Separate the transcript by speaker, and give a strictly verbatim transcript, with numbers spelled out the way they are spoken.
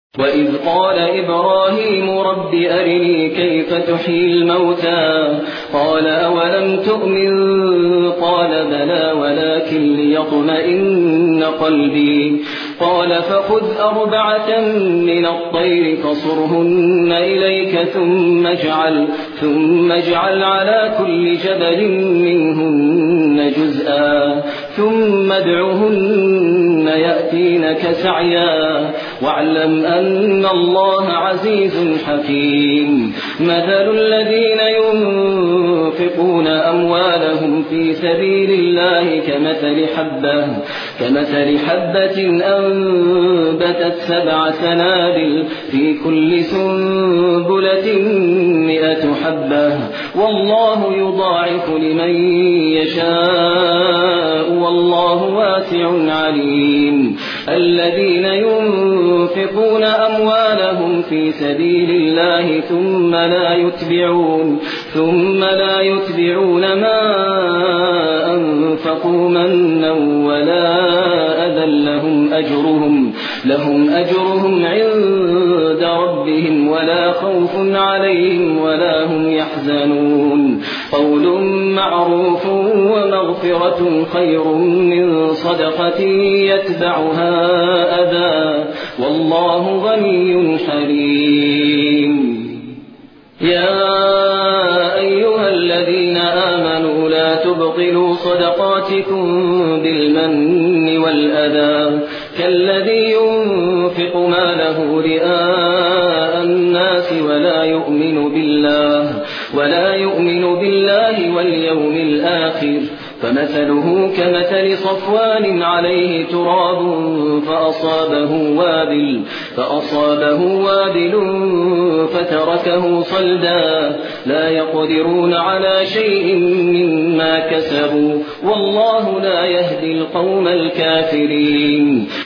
Speaker 1: وإذ قال إبراهيم رب أرني كيف تحيي الموتى قال أولم تؤمن قال بلى ولكن ليطمئن قلبي قال فخذ أربعة من الطير فصرهن إليك ثم اجعل, ثم اجعل على كل جبل منهن جزءا ثم ادعهن يأتينك سعيا واعلم أن الله عزيز حكيم مثل الذين ينفقون أموالهم في سبيل الله كمثل حبة كمثل حبة أنبتت سبع سنابل في كل سنبلة مئة حبة والله يضاعف لمن يشاء والله واسع عليم الذين ينفقون أموالهم في سبيل الله ثم لا يتبعون ثم لا يتبعون ما أنفقوا منا ولا أذى لهم أجرهم لهم أجرهم عند ربهم ولا خوف عليهم ولا هم يحزنون قول معروف ومغفرة خير من صدقة يتبعها أذى والله غني حليم يا أيها الذين آمنوا لا تبطلوا صدقاتكم بالمن والأذى كالذي ينفق ماله رئاء الناس ولا يؤمن بالله ولا يؤمن بالله واليوم الآخر فمثله كمثل صفوان عليه تراب فأصابه وابل فأصابه وابل فتركه صلدا لا يقدرون على شيء مما كسبوا والله لا يهدي القوم الكافرين